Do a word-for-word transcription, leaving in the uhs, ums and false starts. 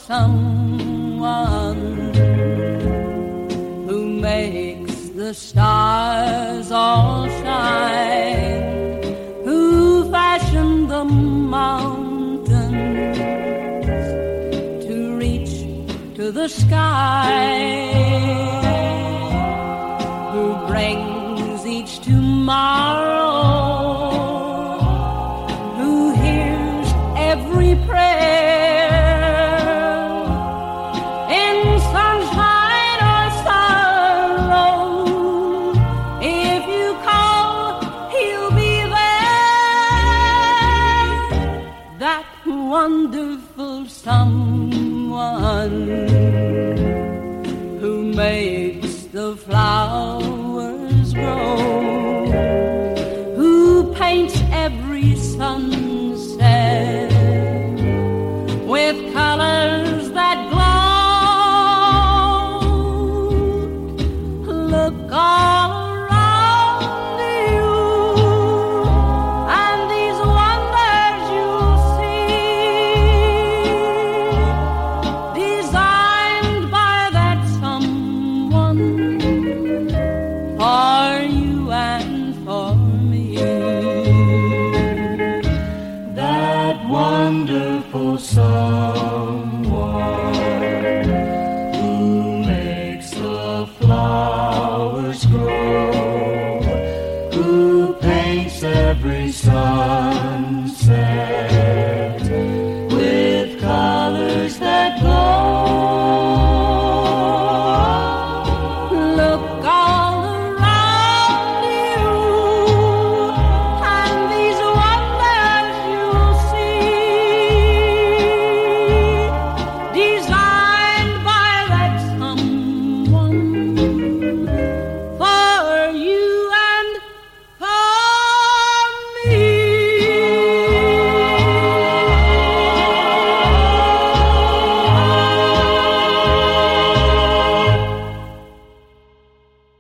someone who makes the stars all shine, who fashioned the mountains to reach to the sky, who brings each tomorrow, who hears every prayer. Wonderful someone who makes the flowers grow, who paints every sunset with colors that glow. Look all around you, and these wonders you'll see, designed by that someone for you and for me. That wonderful someone who makes the flowers grow, who paints every sunset